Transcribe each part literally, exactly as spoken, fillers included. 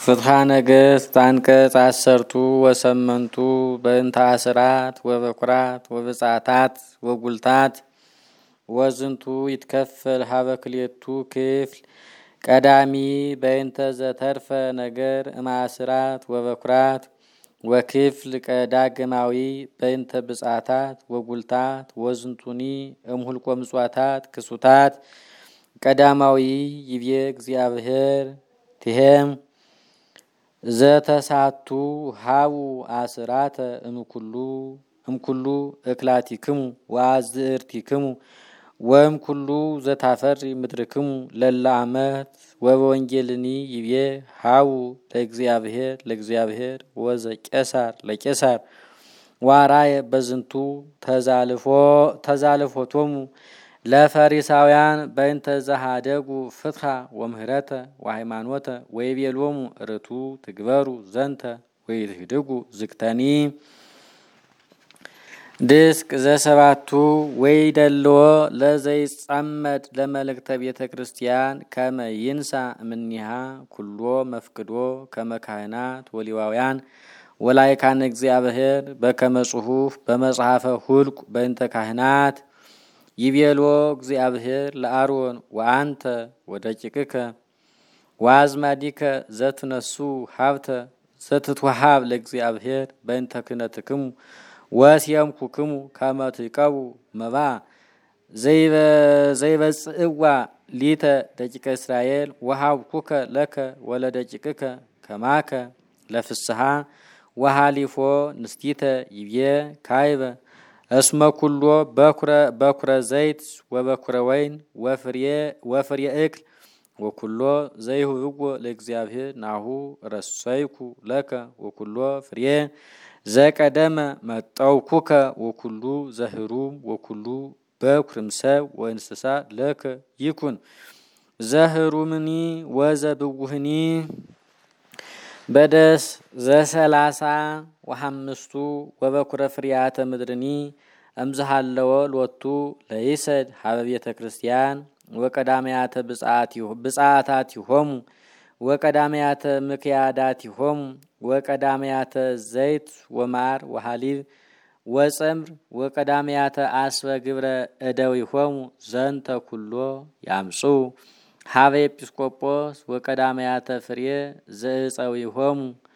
ፍትሐ ነገሥት አንቀጽ አሰርቱ ወሰመንቱ በእንተ አስራት ወበኩራት ወብጻታት ወጉልታት ወዝንቱ ይትከፈል ሀበ ክልኤቱ ክፍል ቀዳሚ በእንተ ዘተርፈ ነገር እማስራት ወበኩራት ወክፍል ቀዳግማዊ በእንተ ብጻታት ወጉልታት ወዝንቱኒ እምሁልቆ ምጽዋታት ክሱታት ቀዳማዊ ይቤ እግዚአብሔር ትሄም ዘተሳቱ ሃቡ አስራተ እምኩሉ እምኩሉ እክላቲክሙ ወአዝርቲክሙ ወእምኩሉ ዘታፈሪ ምድርክሙ ለላ አመት ወበወንጌልኒ ይቤ ሃቡ ለእግዚአብሔር ለእግዚአብሔር ወዘ ቄሳር ለቄሳር ዋራየ በዝንቱ ተዛልፎ ተዛልፎቶሙ ለፈሪሳውያን በእንተ ዘሃደጉ ፍትሐ ወምህረተ ወሃይማኖተ ወይቤሎሙ ርቱ ትግበሩ ዘንተ ወይትህድጉ ዝክተኒ ድስቅ ዘሰባቱ ወይደልዎ ለዘይጸመድ ለመልእክተ ቤተ ክርስቲያን ከመ ይንሳ እምኒሃ ኩሎ መፍቅዶ ከመ ካህናት ወሌዋውያን ወላይካነ እግዚአብሔር በከመ ጽሑፍ በመጽሐፈ ሁልቁ በእንተ ካህናት ይቤሎ እግዚአብሔር ለአሮን ወአንተ ወደቂቅከ ወአዝማዲከ ዘትነሱ ሀብተ ዘትትወሃብ ለእግዚአብሔር በእንተ ክህነትክሙ ወሲየምኩክሙ ከመ ትቀቡ መባ ዘይበጽእዋ ሊተ ደቂቀ እስራኤል ወሃብኩከ ለከ ወለደቂቅከ ከማከ ለፍስሐ ወሃሊፎ ንስቲተ ይቤ ካይበ እስመ ኩሎ በኩረ በኩረ ዘይት ወበኩረ ወይን ወፍሬ ወፍሬ እክል ወኩሎ ዘይሁብዎ ለእግዚአብሔር ናሁ ረሰይኩ ለከ ወኩሎ ፍሬ ዘቀደመ መጠውኩከ ወኩሉ ዘህሩም ወኩሉ በኩርም ሰብ ወእንስሳ ለከ ይኩን ዘህሩምኒ ወዘብውህኒ በደስ ዘሰላሳ ወሐምስቱ ወበኩረ ፍሬያተ ምድርኒ እምዝሃለወ ሎቱ ለይሰድ ሀበ ቤተ ክርስቲያን ወቀዳማያተ ብጻታት ይሆሙ ወቀዳማያተ ምክያዳት ይሆሙ ወቀዳማያተ ዘይት ወማር ወሃሊብ ወጸምር ወቀዳማያተ አስበ ግብረ እደው ይሆሙ ዘንተ ኩሎ ያምጹ ሀበ ኤጲስቆጶስ ወቀዳማያተ ፍሬ ዘእፀው ይሆሙ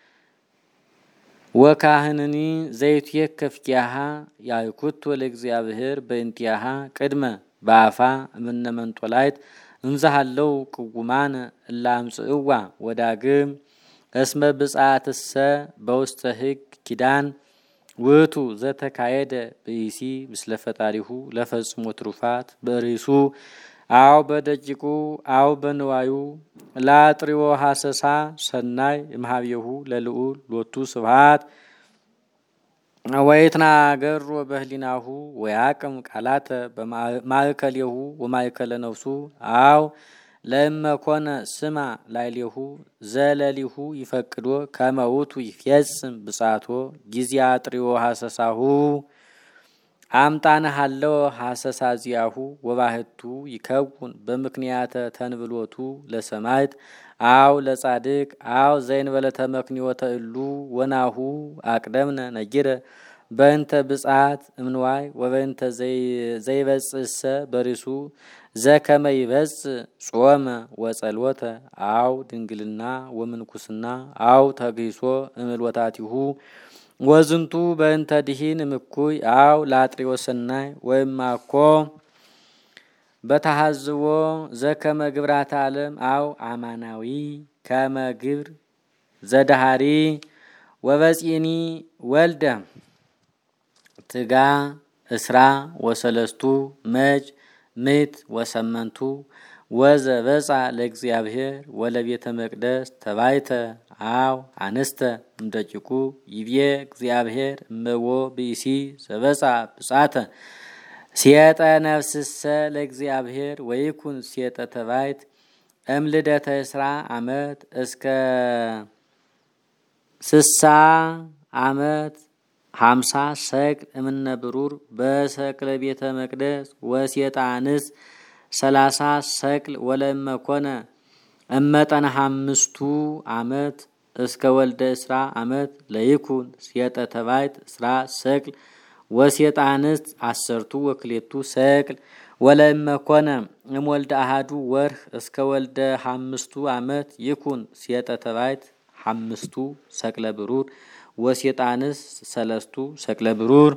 ወካህንኒ ዘይቱ የከፍኪያሃ ያይኩት ለእግዚአብሔር በእንቲያሃ ቅድመ ባፋ እምነ መንጦላይት እንዛሃለው ቅጉማን ላምጽእዋ ወዳግም እስመ ብጻትሰ በውስተ ሕግ ኪዳን ውቱ ዘተካየደ በይሲ ምስለ ፈጣሪሁ ለፈጽሞ ትሩፋት በሪሱ አው በደቂቁ አው በንዋዩ ላጥሪዎ ሐሰሳ ሰናይ እምሃብየሁ ለልዑል ሎቱ ስብሐት ወይትና ገሮ በህሊናሁ ወያቅም ቃላተ በማእከሌሁ ወማእከለ ነፍሱ አው ለመኮነ ስማ ላይሌሁ ዘለሊሁ ይፈቅዶ ከመውቱ ይፈጽም ብጻቶ ጊዜያ ጥሪዎ ሐሰሳሁ አምጣነ ሃለው ሐሰሳ ዚያሁ ወባህቱ ይከውን በምክንያተ ተንብሎቱ ለሰማይት አው ለጻድቅ አው ዘይንበለ ተመክኒወተ እሉ ወናሁ አቅደምነ ነጊረ በእንተ ብጻት እምንዋይ ወበእንተ ዘይበጽሰ በሪሱ ዘከመ ይበጽ ጾመ ወጸልወተ አው ድንግልና ወምንኩስና አው ተግሂሶ እምልወታቲሁ ወዝንቱ በእንተ ድሂን ምኩይ አው ላጥሪዎ ሰናይ ወይማኮ በተሐዝቦ ዘከመ ግብራተ ዓለም አው አማናዊ ከመ ግብር ዘዳሃሪ ወበጺኒ ወልደ ትጋ እስራ ወሰለስቱ መጅ ምት ወሰመንቱ ወዘበጻ ለእግዚአብሔር ወለቤተ መቅደስ ተባይተ አው አንስተ እምደቂቁ ይቤ እግዚአብሔር እመዎ ብእሲ ዘበጻ ብጻተ ሲየጠ ነፍስሰ ለእግዚአብሔር ወይኩን ሲየጠ ተባይት እምልደተ እስራ አመት እስከ ስሳ አመት ሀምሳ ሰቅል እምነ ብሩር በሰቅለ ቤተ መቅደስ ወሲየጠ አንስ ሰላሳ ሰቅል ወለመኮነ እመጠነ አምስቱ አመት እስከ ወልደ እስራ አመት ለይኩን ሴጠ ተባይት እስራ ሰቅል ወሴጣ አንስት አሰርቱ ወክሌቱ ሰቅል ወለመኮነ እምወልደ አሃዱ ወርህ እስከ ወልደ ሐምስቱ አመት ይኩን ሴጠ ተባይት ሐምስቱ ሰቅለ ብሩር ወሴጣ አንስት ሰለስቱ ሰቅለ ብሩር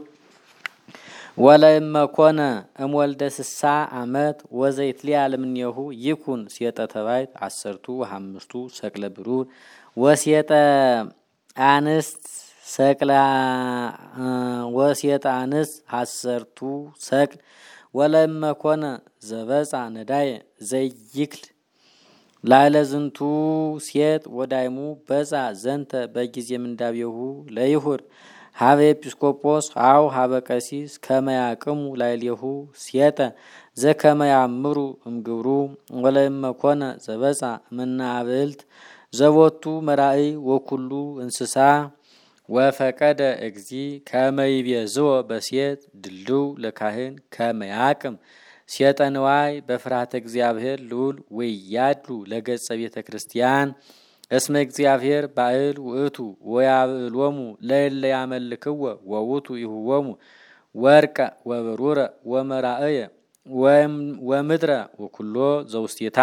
ወለመኮነ እምወልደ ስሳ አመት ወዘይትሊያ ለምኔሁ ይኩን ሴጠ ተባይት አሰርቱ ወሐምስቱ ሰቅለ ብሩር ወሴጠ አንስት ሰቅላ ወሴጣ አንስት አሰርቱ ሰቅል ወለመኮነ ዘበጻ ነዳይ ዘይክል ላይለ ዝንቱ ሴት ወዳይሙ በጻ ዘንተ በጊዜ ምንዳቤሁ ለይሁር ሀበ ኤጲስቆጶስ አው ሀበ ቀሲስ ከመያቅሙ ላይሌሁ ሴጠ ዘከመያምሩ እምግብሩ ወለመኮነ ዘበጻ ምናብልት ዘቦቱ መራኢ ወኩሉ እንስሳ ወፈቀደ እግዚ ከመይቤዝዎ በሴት ድልው ለካህን ከመያቅም ሴጠንዋይ በፍርሃተ እግዚአብሔር ልዑል ወያድሉ ለገጸ ቤተ ክርስቲያን እስመ እግዚአብሔር ባዕል ውእቱ ወያብዕሎሙ ለእለ ያመልክዎ ወውቱ ይሁወሙ ወርቀ ወብሩረ ወመራእየ ወምድረ ወኩሎ ዘውስቴታ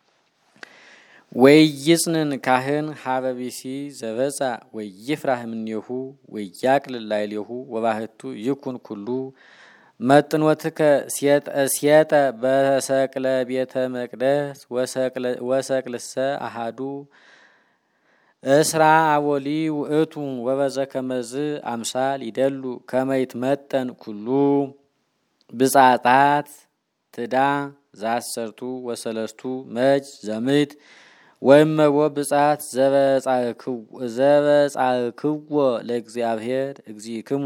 ወይጽንን ካህን ሀበቢሲ ዘበጻ ወይፍራህ ምኔሁ ወያቅል ላይሌሁ ወባህቱ ይኩን ኩሉ መጥኖትከ ሴጠ በሰቅለ ቤተ መቅደስ ወሰቅልሰ አሃዱ እስራ አቦሊ ውእቱ ወበዘ ከመዝ አምሳል ይደሉ ከመይት መጠን ኩሉ ብጻጣት ትዳ ዛሰርቱ ወሰለስቱ መጅ ዘምት ወይመቦ ብጻት ዘበጻክዎ ለእግዚአብሔር እግዚእክሙ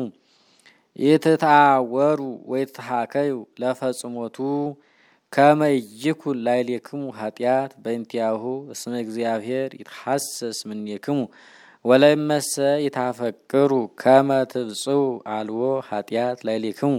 ይትታወሩ ወይትሃከዩ ለፈጽሞቱ ከመይኩን ላይሌክሙ ኃጢአት በእንቲያሁ እስመ እግዚአብሔር ይትሐሰስ ምኔክሙ ወለመሰ ይታፈቅሩ ከመትብጽው አልዎ ኃጢአት ላይሌክሙ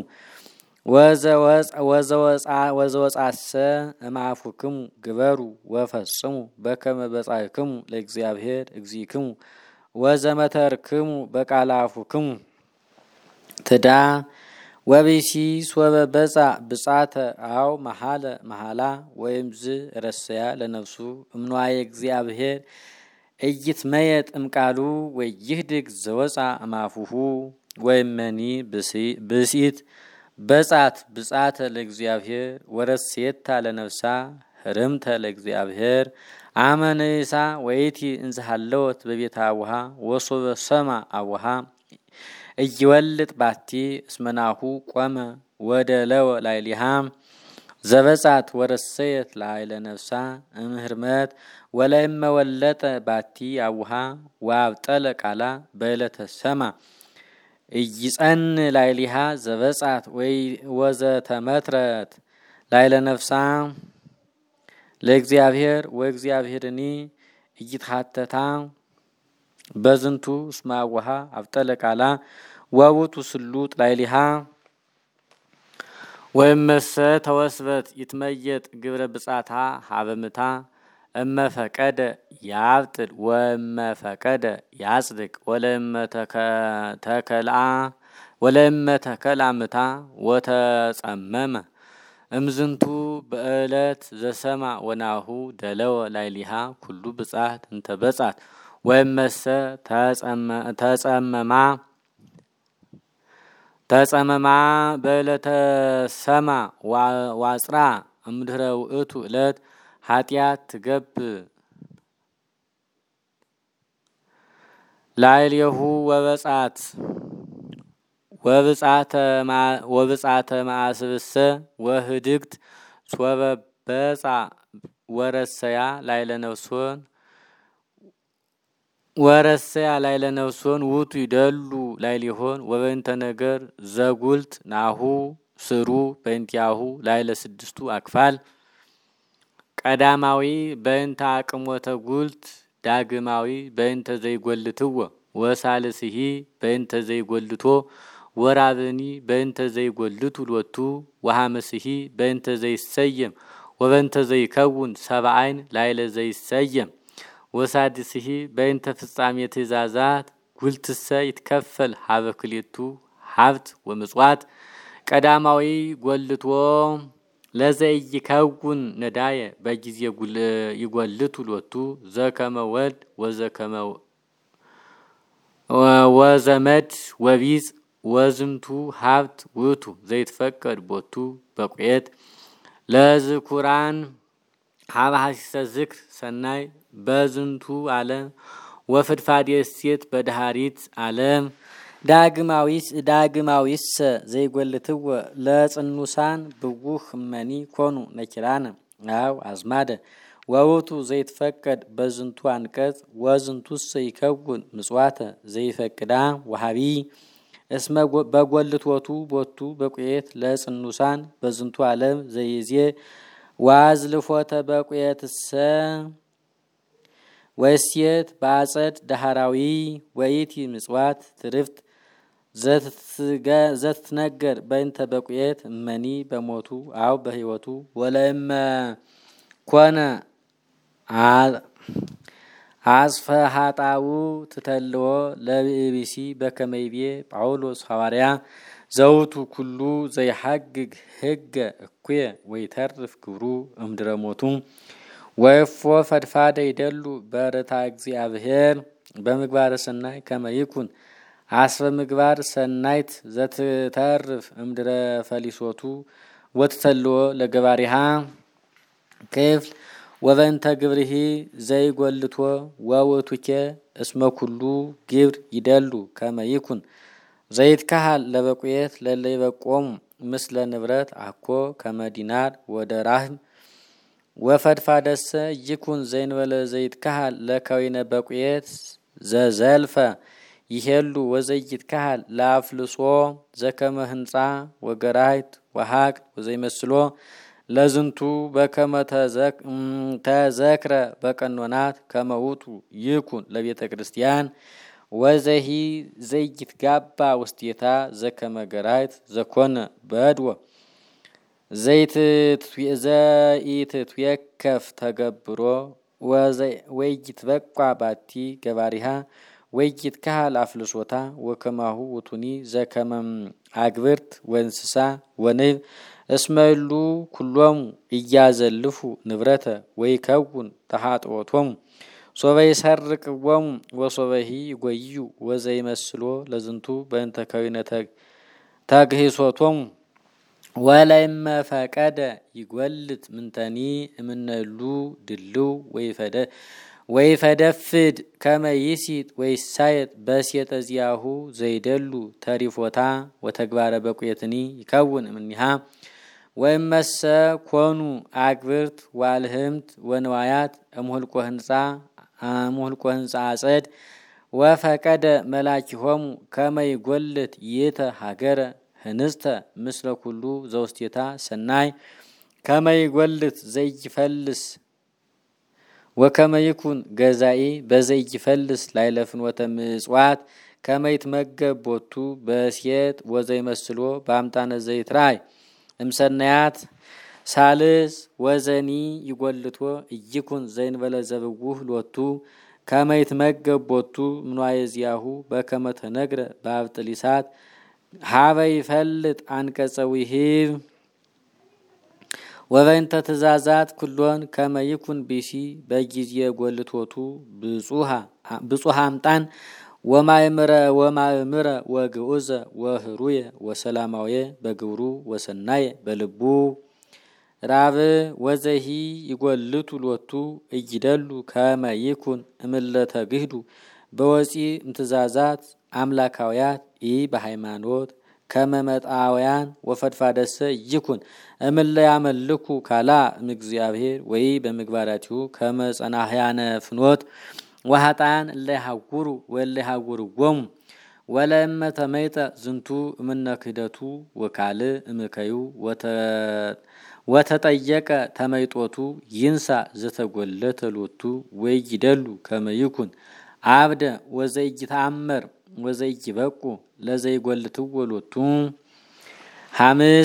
ወዘወጻሰ እማፉክሙ ግበሩ ወፈጽሙ በከመ በጻክሙ ለእግዚአብሔር እግዚእክሙ ወዘመተርክሙ በቃላፉክሙ ትዳ ወቢሲ ሶበ በጻ ብጻተ አው መሐለ መሐላ ወይምዝ ረሰያ ለነፍሱ እምኗየ እግዚአብሔር እይትመየጥ እምቃሉ ወይህድግ ዘወጻ እማፉሁ ወይመኒ ብሲት በጻት ብጻተ ለእግዚአብሔር ወረሴታ ለነፍሳ ህርምተ ለእግዚአብሔር አመነሳ ወይቲ እንዝሃለወት በቤታ አቡሃ ወሶበ ሰማ አቡሃ እይወልጥ ባቲ እስመናሁ ቆመ ወደለው ላይሊሃ ዘበጻት ወረሰየት ላይለ ነፍሳ እምህርመት ወለይመ ወለጠ ባቲ አቡሃ ወአብጠለ ቃላ በእለተ ሰማ እይጸን ላይሊሃ ዘበጻት ወይ ወዘተመትረት ላይለ ነፍሳ ለእግዚአብሔር ወእግዚአብሔርኒ እይትሐተታ በዝንቱ እስማወሃ አብጠለ ቃላ ወውቱ ስሉጥ ላይሊሃ ወይመሰ ተወስበት ይትመየጥ ግብረ ብጻታ ሀበምታ እመፈቀደ ያብጥል ወመፈቀደ ያጽድቅ ወለመተከላ ወለመተከላምታ ወተጸመመ እምዝንቱ በእለት ዘሰማ ወናሁ ደለው ላይሊሃ ኩሉ ብጻት እንተበጻት ወይመሰ ተጸመማ ተጸመማ በእለተ ሰማ ዋጽራ እምድረ ውእቱ እለት ኃጢአት ትገብ ላይልየሁ ወበጻት ወብጻተ ወብጻተ ማስብሰ ወህድግት ሶበ በጻ ወረሰያ ላይለ ነፍሶን ወረሰያ ላይለ ነፍሶን ውቱ ይደሉ ላይሊሆን ወበእንተ ነገር ዘጉልት ናሁ ስሩ በእንቲያሁ ላይለ ስድስቱ አክፋል ቀዳማዊ በእንተ አቅሞተ ጉልት ዳግማዊ በእንተ ዘይጎልትዎ ወሳልስሂ በእንተ ዘይጎልቶ ወራብኒ በእንተ ዘይጎልቱ ሎቱ ወሐመስሂ በእንተ ዘይሰየም ወበእንተ ዘይከውን ሰብአይን ላይለ ዘይሰየም ወሳድስሂ በእንተ ፍጻሜ ትእዛዛት ጉልትሰ ይትከፈል ሀበ ክልኤቱ ሀብት ወምጽዋት ቀዳማዊ ጎልቶ ለዘይከውን ነዳየ በጊዜ ይጎልቱ ሎቱ ዘከመ ወልድ ወዘከመ ወዘመድ ወቢጽ ወዝንቱ ሀብት ውቱ ዘይትፈቀድ ቦቱ በቁየት ለዝኩራን ሀበ ሐሲሰ ዝክር ሰናይ በዝንቱ ዓለም ወፍድፋድ የሴት በዳሃሪት ዓለም ዳግማዊስ ዳግማዊስ ዘይጎልትወ ለጽኑሳን ብውህ መኒ ኮኑ ነኪራነ አው አዝማደ ወውቱ ዘይትፈቀድ በዝንቱ አንቀጽ ወዝንቱስ ይከውን ምጽዋተ ዘይፈቅዳ ወሃቢ እስመ በጎልቶቱ ቦቱ በቁየት ለጽኑሳን በዝንቱ ዓለም ዘይዜ ዋዝልፎተ በቁየትሰ ወይሴት ባጸድ ዳሃራዊ ወይቲ ምጽዋት ትርፍት ዘትነገር በእንተ በቁየት መኒ በሞቱ አው በህይወቱ ወለእመ ኮነ አጽፈ ሀጣው ትተልዎ ለቢቢሲ በከመይቤ ጳውሎስ ሐዋርያ ዘውቱ ኩሉ ዘይሐግግ ህገ እኩየ ወይተርፍ ግብሩ እምድረ ሞቱ ወይፎ ፈድፋደ ይደሉ በረታ እግዚአብሔር በምግባረ ሰናይ ከመይኩን አስበ ምግባር ሰናይት ዘትተርፍ እምድረ ፈሊሶቱ ወትተልዎ ለገባሪሃ ክፍል ወበንተ ግብርሂ ዘይጎልቶ ወውቱኬ እስመ ኩሉ ግብር ይደሉ ከመይኩን ዘይትካሃል ለበቁየት ለለይበቆም ምስለ ንብረት አኮ ከመዲናር ወደራህም ወፈድፋደሰ ይኩን ዘይንበለ ዘይትካሃል ለከዊነ በቁየት ዘዘልፈ ይሄሉ ወዘይትካሃል ለአፍልሶ ዘከመ ህንጻ ወገራይት ወሃቅ ወዘይመስሎ ለዝንቱ በከመ ተዘክረ በቀኖናት ከመውቱ ይኩን ለቤተ ክርስቲያን ወዘሂ ዘይትጋባ ውስጤታ ዘከመ ገራይት ዘኮነ በድወ ዘይት ዘይት ትየከፍ ተገብሮ ወይት በቋ ባቲ ገባሪሃ ወይት ካል አፍልሶታ ወከማሁ ውቱኒ ዘከመም አግብርት ወንስሳ ወንብ እስመሉ ኩሎም እያዘልፉ ንብረተ ወይከውን ተሃጥወቶም ሶበይ ሰርቅዎም ወሶበሂ ጎዩ ወዘይመስሎ ለዝንቱ በእንተ ከዊነተ ታግሂሶቶም ወላይመ ፈቀደ ይጎልት ምንተኒ እምነሉ ድልው ወይፈደ ወይፈደፍድ ከመይሲት ወይሳየት በሲየጠዚያሁ ዘይደሉ ተሪፎታ ወተግባረ በቁየትኒ ይከውን እምኒሃ ወይመሰ ኮኑ አግብርት ዋልህምት ወንዋያት እምሁልቆ ህንጻ እምሁልቆ ህንጻ አጸድ ወፈቀደ መላኪሆሙ ከመይጎልት ይተ ሀገረ ህንስተ ምስለ ኩሉ ዘውስቴታ ሰናይ ከመይጎልት ዘይፈልስ ወከመይኩን ገዛኢ በዘይፈልስ ላይለፍንወተ ምጽዋት ከመይትመገብ ቦቱ በሲየጥ ወዘይመስሎ በአምጣነ ዘይትራይ እምሰናያት ሳልስ ወዘኒ ይጎልቶ ይኩን ዘይንበለ ዘብውህ ሎቱ ከመይትመገብ ቦቱ ምንዋየዚያሁ በከመ ተነግረ በአብጥሊሳት ሀበ ይፈልጥ አንቀጸ ውሂብ ወበእንተ ትእዛዛት ኩሎን ከመይኩን ቢሲ በጊዜ ጎልቶቱ ብጹሃ ብጹሃ አምጣን ወማእምረ ወማእምረ ወግዑዘ ወህሩየ ወሰላማውየ በግብሩ ወሰናየ በልቡ ራብ ወዘሂ ይጎልቱ ሎቱ እይደሉ ከመይኩን እምለተ ግህዱ በወፂ እምትእዛዛት አምላካውያት ኢ በሃይማኖት ከመመጣውያን ወፈድፋደሰ ይኩን እምለ ያመልኩ ካላ እግዚአብሔር ወይ በምግባራቲው ከመጸናህያነ ፍኖት ወሃጣን ለሃጉሩ ወለሃጉሩጎም ወለመ ተመይጠ ዝንቱ እምነ ክህደቱ ወካል እምከዩ ወተ ወተጠየቀ ተመይጦቱ ይንሳ ዘተጎለተ ሎቱ ወይይደሉ ከመይኩን አብደ ወዘይታመር ወዘይበቁ ለዘይጎልትው ሎቱ ሐምስ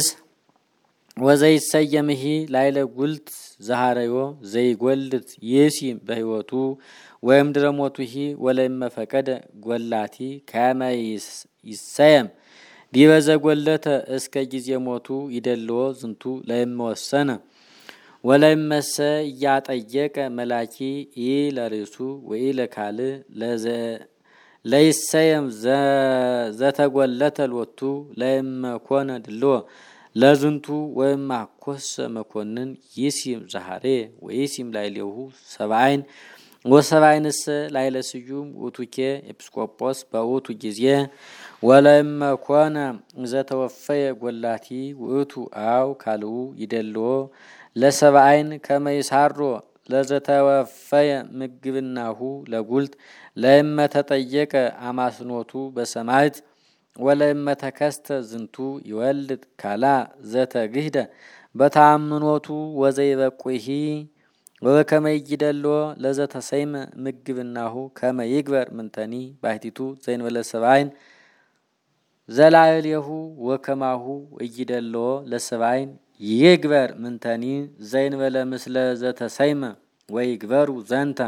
ወዘይሰየምሂ ላይለ ጉልት ዘሃረዮ ዘይጎልት ይሲም በህይወቱ ወይም ድረሞቱሂ ወለይመ ፈቀደ ጎላቲ ከመ ይሰየም ዲበ ዘጎለተ እስከ ጊዜ ሞቱ ይደልዎ ዝንቱ ለይመ ወሰነ ወለይመሰ እያጠየቀ መላኪ ኢ ለርእሱ ወኢ ለካል ለዘ ለይሰየም ዘተጎለተ ሎቱ ለይመ ኮነ ድልዎ ለዝንቱ ወይም አኮሰ መኮንን ይሲም ዛሃሬ ወይሲም ላይሌሁ ሰብአይን ወሰብአይንስ ላይለ ስዩም ውቱኬ ኤጲስቆጶስ በውቱ ጊዜ ወለይመ ኮነ ዘተወፈየ ጎላቲ ውእቱ አው ካልኡ ይደልዎ ለሰብአይን ከመይሳሮ ለዘተወፈየ ምግብናሁ ለጉልት ለይመ ተጠየቀ አማስኖቱ በሰማይት ወለይመ ተከስተ ዝንቱ ይወልድ ካላ ዘተግህደ በታምኖቱ ወዘይበቁሂ ወከመ ይደልዎ ለዘተሰይመ ምግብናሁ ከመ ይግበር ምንተኒ ባሕቲቱ ዘእንበለ ሰብአይን ዘላዕሌሁ ወከማሁ ይደልዎ ለሰብአይን ይግበር ምንተኒ ዘእንበለ ምስለ ዘተሰይመ ወይግበሩ ዘንተ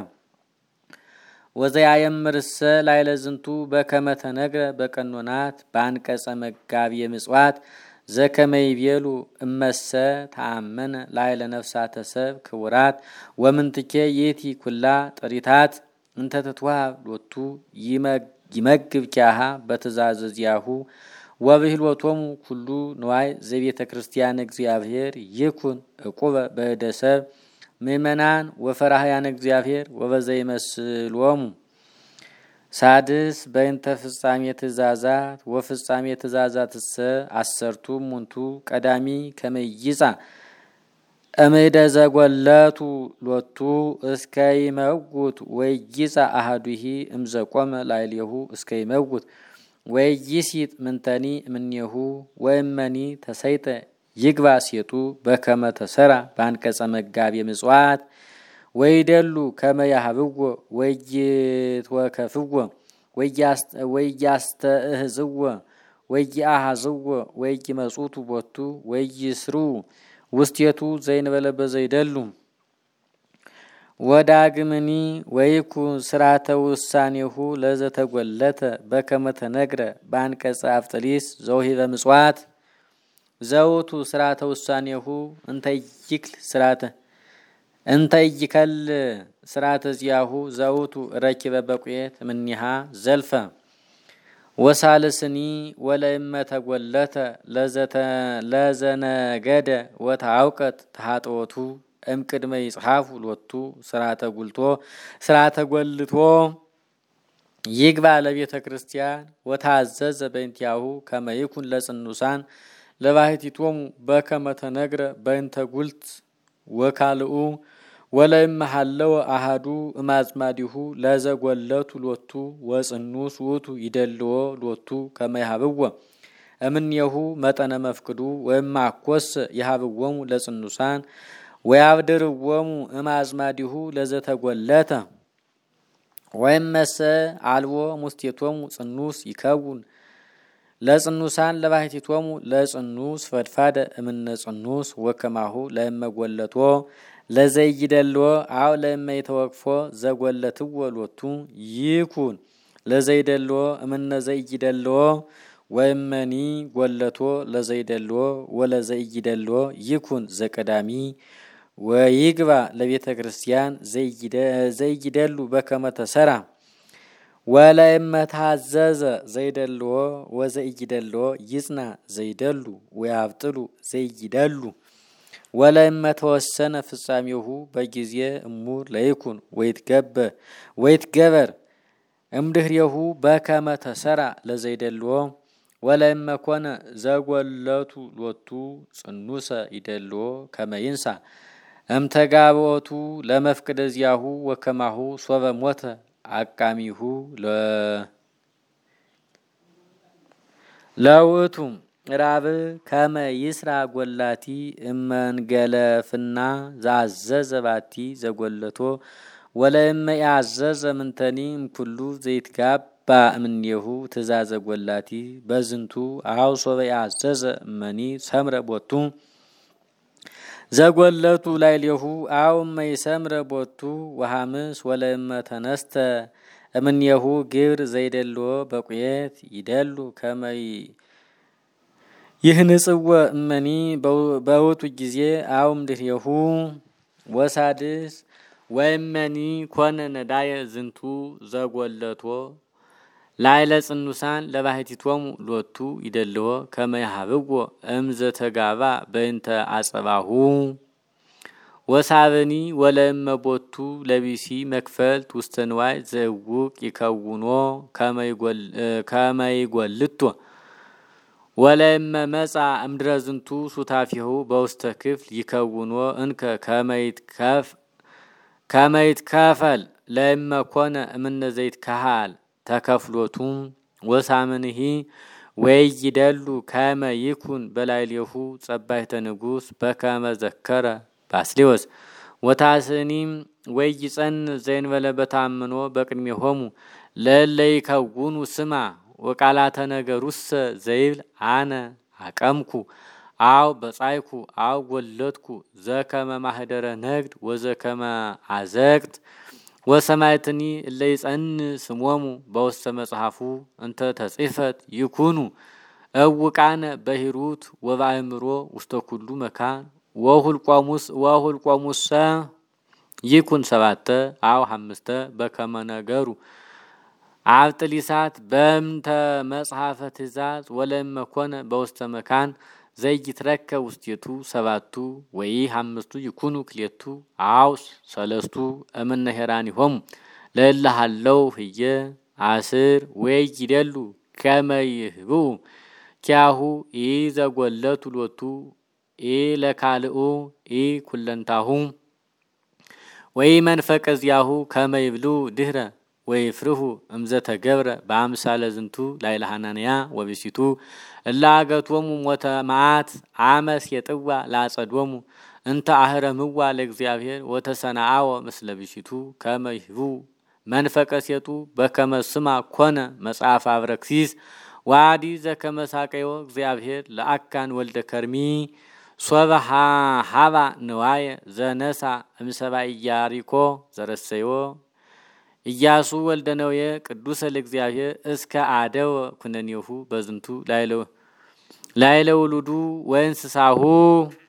ወዘያየምርሰ ላይለ ዝንቱ በከመ ተነግረ በቀኖናት በአንቀጸ መጋቢየ ምጽዋት ዘከመ ይቤሉ እመሰ ተአመነ ላይለ ነፍሳተ ሰብ ክቡራት ወምንትኬ ይእቲ ኩላ ጥሪታት እንተ ትትወሃብ ሎቱ ይመግብ ኪያሃ በትእዛዘ ዚአሁ ወብሂልወቶሙ ኩሉ ንዋይ ዘቤተ ክርስቲያን እግዚአብሔር ይኩን ዕቁበ በእደ ሰብ ምእመናን ወፈራህያን እግዚአብሔር ወበዘይመስሎሙ። ሳድስ በእንተ ፍጻሜ ትእዛዛት ወፍጻሜ ትእዛዛትሰ አሰርቱ ሙንቱ ቀዳሚ ከመይጻ እምደ ዘጎለቱ ሎቱ እስከ ይመውት ወይይጻ አሐዱሂ እምዘቆመ ላዕሌሁ እስከ ይመውት ወይይሲጥ ምንተኒ እምኔሁ ወእመኒ ተሰይጠ ይግባ ሴጡ በከመ ተሰራ በአንቀጸ መጋቢየ ምጽዋት ወይደሉ ከመ ያህብዎ ወይትወከፍዎ ወያስተእህዝዎ ወይአሐዝዎ ወይመጹቱ ቦቱ ወይስሩ ውስቴቱ ዘእንበለ በዘይደሉ ወዳግምኒ ወይኩን ስርዓተ ውሳኔሁ ለዘተጎለተ በከመ ተነግረ በአንቀጸ አፍጠሊስ ዘውሂበ ምጽዋት ዘውቱ ስርዓተ ውሳኔሁ እንተ ይክል ስርዓተ እንተ ይከል ስርዓተ ዚያሁ ዘውቱ ረኪበ በቁየት ምኒሃ ዘልፈ ወሳልስኒ ወለይመ ተጎለተ ለዘተ ለዘነገደ ወታውቀት ተሃጦቱ እምቅድመ ይጽሐፉ ሎቱ ስርዓተ ጉልቶ ስርዓተ ጎልቶ ይግባ ለቤተ ክርስቲያን ወታዘዘ በእንቲያሁ ከመ ይኩን ለጽኑሳን ለባሕቲቶሙ በከመ ተነግረ በእንተ ጉልት ወካልኡ ወለይመ ሀለወ አሐዱ እማዝማዲሁ ለዘጎለቱ ሎቱ ወጽኑስ ውእቱ ይደልዎ ሎቱ ከመ ይሃብዎ እምኔሁ መጠነ መፍቅዱ ወይም አኮሰ ይሃብዎሙ ለጽኑሳን ወያብድርዎሙ እማዝማዲሁ ለዘተጎለተ ወይም መሰ አልቦ ሙስቴቶሙ ጽኑስ ይከውን ለጽኑሳን ለባሕቲቶሙ ለጽኑስ ፈድፋደ እምነ ጽኑስ ወከማሁ ለእመ ጎለቶ ለዘይደልዎ አው ለእመ የተወክፎ ዘጎለትዎ ሎቱ ይኩን ለዘይደልዎ እምነ ዘይደልዎ ወእመኒ ጎለቶ ለዘይደልዎ ወለዘይደልዎ ይኩን ዘቀዳሚ ወይግባ ለቤተ ክርስቲያን ዘይደሉ በከመ ተሰራ ወለእመ ታዘዘ ዘይደልዎ ወዘይደልዎ ይጽና ዘይደሉ ወያብጥሉ ዘይደሉ ወለእመ ተወሰነ ፍጻሜሁ በጊዜ እሙር ለይኩን ወይትገበ ወይትገበር እምድህሬሁ በከመ ተሰራ ለዘይደልዎ ወለእመ ኮነ ዘጎለቱ ሎቱ ጽኑሰ ይደልዎ ከመ ይንሳ እምተጋብኦቱ ለመፍቅደ ዚያሁ ወከማሁ ሶበ ሞተ አቃሚሁ ለውእቱ ራብ ከመ ይስራ ጎላቲ እመንገለፍና ዘአዘዘ ባቲ ዘጎለቶ ወለእመ ያዘዘ ምንተኒ እምኩሉ ዘይትጋባ እምኔሁ ትእዛዘ ጎላቲ በዝንቱ አው ሶበ ያዘዘ እመኒ ሰምረ ቦቱ ዘጎለቱ ላዕሌሁ አው መይሰምረ ቦቱ ወሐምስ ወለእመ ተነስተ እምኔሁ ግብር ዘይደልዎ በቁየት ይደሉ ከመይ ይህንጽወ እመኒ በውጡ ጊዜ አው እምድሬሁ ወሳድስ ወእመኒ ኮነ ነዳየ ዝንቱ ዘጎለቶ ላዕለ ጽኑሳን ለባሕቲቶሙ ሎቱ ይደልዎ ከመይ ሀብዎ እምዘ ተጋባ በእንተ አጸባሁ ወሳብኒ ወለእመ ቦቱ ለቢሲ መክፈልት ውስተ ንዋይ ዘውቅ ይከውኖ ከመይ ጎልቶ ወለእመ መጻ እምድረ ዝንቱ ሱታፊሁ በውስተ ክፍል ይከውኖ እንከ ከመይት ከፈል ለእመ ኮነ እምነ ዘይት ካሃል ተከፍሎቱም ወሳምንሂ ወይ ይደሉ ከመ ይኩን በላዕሌሁ ጸባይተ ንጉስ በከመ ዘከረ ባስልዮስ ወታስኒም ወይ ይጸን ዘእንበለ በታምኖ በቅድሜሆሙ ለእለ ይከውኑ ስማ ወቃላተ ነገሩሰ ዘይብል አነ አቀምኩ አው በጻይኩ አው ጎለትኩ ዘከመ ማህደረ ነግድ ወዘከመ አዘቅት ወሰማይትኒ እለ ይጸን ስሞሙ በውስተ መጽሐፉ እንተ ተጽፈት ይኩኑ እውቃነ በሂሩት ወባእምሮ ውስተ ኩሉ መካን ወሁልቆሙስ ወሁልቆሙሰ ይኩን ሰባተ አው ሐምስተ በከመ ነገሩ አብጥሊሳት በእምተ መጽሐፈ ትእዛዝ ወለእመ ኮነ በውስተ መካን ዘይትረከ ውስቴቱ ሰባቱ ወይ ሐምስቱ ይኩኑ ክሌቱ አው ሰለስቱ እምነ ሄራኒሆሙ ለእለ ሀለው ህየ አስር ወይ ይደሉ ከመ ይህቡ ኪያሁ ኢ ዘጎለቱ ሎቱ ኢ ለካልኡ ኢ ኩለንታሁ ወይ መንፈቀ ዚያሁ ከመ ይብሉ ድህረ ወይ ፍርሁ እምዘ ተገብረ በአምሳለ ዝንቱ ላዕለ ሐናንያ ወብሲቱ እለ አገቶሙ ሞተ መዓት አመስ የጥዋ ላጸዶሙ እንተ አህረምዋ ለእግዚአብሔር ወተሰናአወ ምስለ ብሲቱ ከመ ይህቡ መንፈቀ ሴጡ በከመ ስማ ኮነ መጽሐፍ አብረክሲስ ዋዲ ዘከመ ሳቀዮ እግዚአብሔር ለአካን ወልደ ከርሚ ሶበ ሀባ ንዋየ ዘነሳ እምሰባ ኢያሪኮ ዘረሰዮ ኢያሱ ወልደ ነውየ ቅዱሰ ለእግዚአብሔር እስከ አደወ ኩነኔሁ በዝንቱ ላዕለ ውሉዱ ወእንስሳሁ